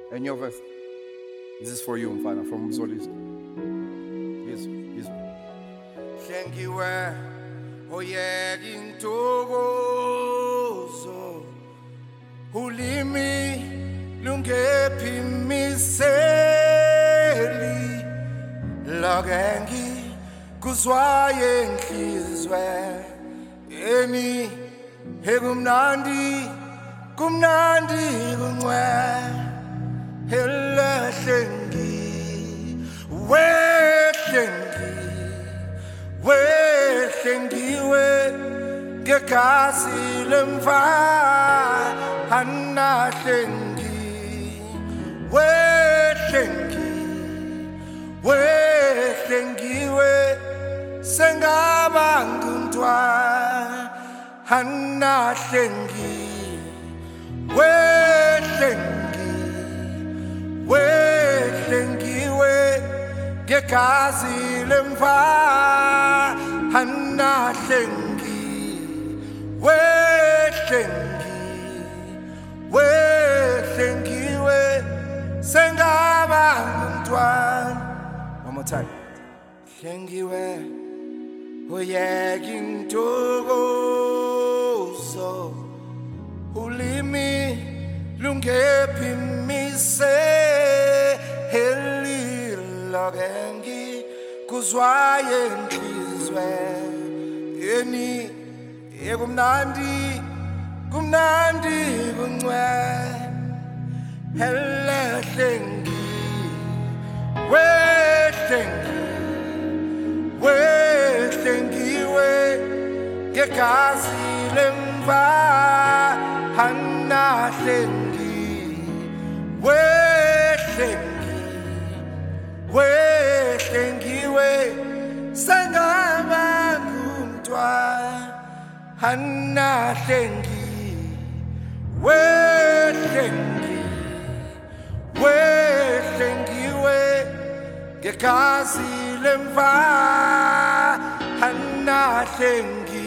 And your verse. This is for you, Mfana, from Mzolist. Yes, yes. Thank you, oh yeah, in Togo. Ulimi lungepi miseli lagengi kuzwaye nhlizwe eni hekumnandi kuncwe helahlengi wehlengiwe ngegasi lemva anahlengi wehlengiwe sengaba ngumntwana anahlengi wehlengiwe ngegazi lemva anahlengi wehlengiwe sengaba ngumntwana. One more time. Hlengiwe uyeka intokozo ulimi lungephi miseli lagengi kuzwaye nhlizwe eni ekumnandi kuncwe helahlengi wehlengiwe ngegazi lemva anahlengi wehlengiwe sengaba ngumntwana anahlengi wehlengiwe ngegazi lemva anahlengi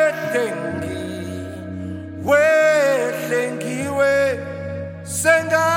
wehlengiwe senga